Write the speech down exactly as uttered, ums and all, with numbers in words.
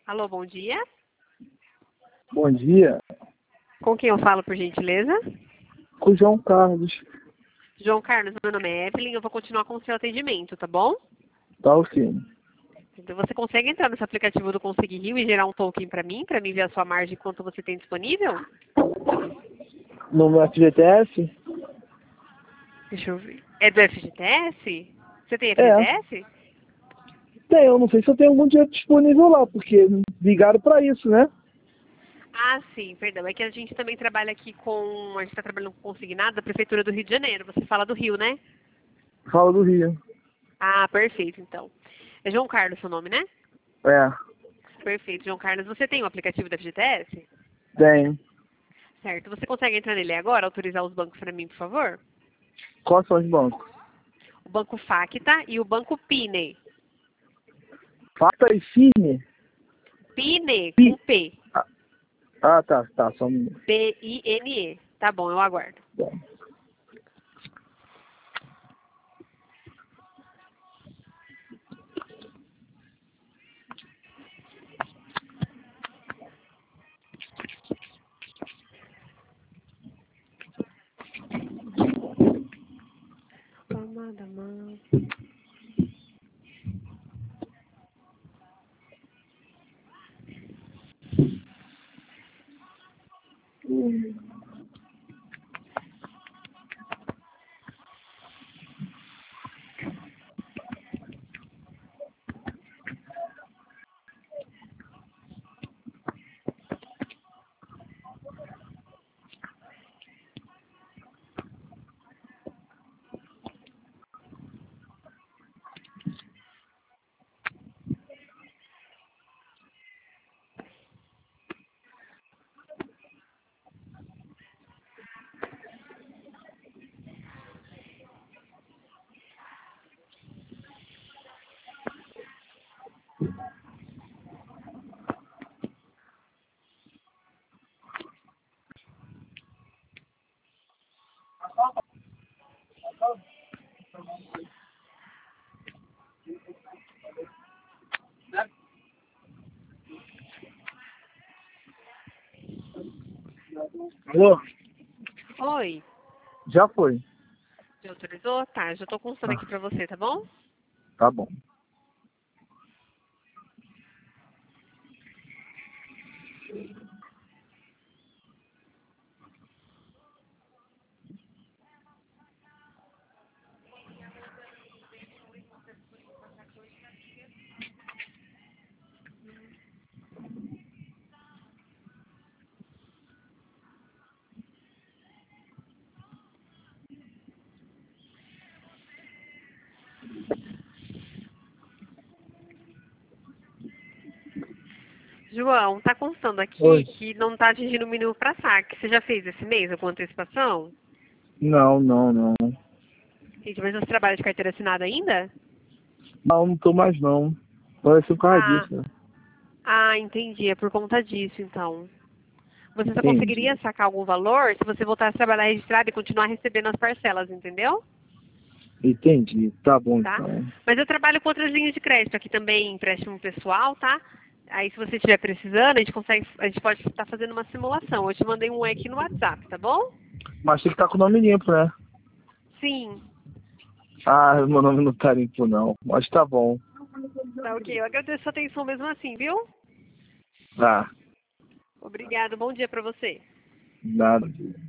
Alô, bom dia. Bom dia. Com quem eu falo, por gentileza? Com o João Carlos. João Carlos, meu nome é Evelyn, eu vou continuar com o seu atendimento, tá bom? Tá ok. Então você consegue entrar nesse aplicativo do Consegui Rio e gerar um token para mim, para mim ver a sua margem quanto você tem disponível? No meu F G T S? Deixa eu ver. É do F G T S? Você tem É. F G T S? Tem, eu não sei se eu tenho algum dinheiro disponível lá, porque ligaram pra isso, né? Ah, sim, perdão. É que a gente também trabalha aqui com... A gente está trabalhando com consignado da Prefeitura do Rio de Janeiro. Você fala do Rio, né? Fala do Rio. Ah, perfeito, então. É João Carlos seu nome, né? É, Perfeito, João Carlos. Você tem o aplicativo da F G T S? tem. Certo. Você consegue entrar nele agora, autorizar os bancos para mim, por favor? Quais são os bancos? O Banco Facta e o Banco Pine. Fata e Fine? Pine, Pi. com P. Ah, ah, tá, tá, só um minuto. P I N E. Tá bom, eu aguardo. Bom. Palma da mão. Alô? Oi. Já foi. Já autorizou? Tá, já tô constando aqui Ah, pra você, tá bom? tá bom. João, tá constando Oi. aqui que não tá atingindo o mínimo pra saque. Você já fez esse mês alguma antecipação? Não, não, não. Gente, mas você trabalha de carteira assinada ainda? Não, não tô mais não. Parece por causa Ah, disso, né? ah, entendi. É por conta disso, então. Você só Entendi. conseguiria sacar algum valor se você voltasse a trabalhar registrado e continuar recebendo as parcelas, entendeu? Entendi. Tá bom Tá? então. Mas eu trabalho com outras linhas de crédito aqui também, empréstimo pessoal, tá? Aí se você estiver precisando, a gente consegue, a gente pode estar fazendo uma simulação. Eu te mandei um aqui no WhatsApp, tá bom? Mas tem que estar com o nome limpo, né? Sim. Ah, meu nome não tá limpo não. Mas tá bom. Tá ok. Eu agradeço a sua atenção mesmo assim, viu? Tá. Obrigado. Bom dia pra você. Nada.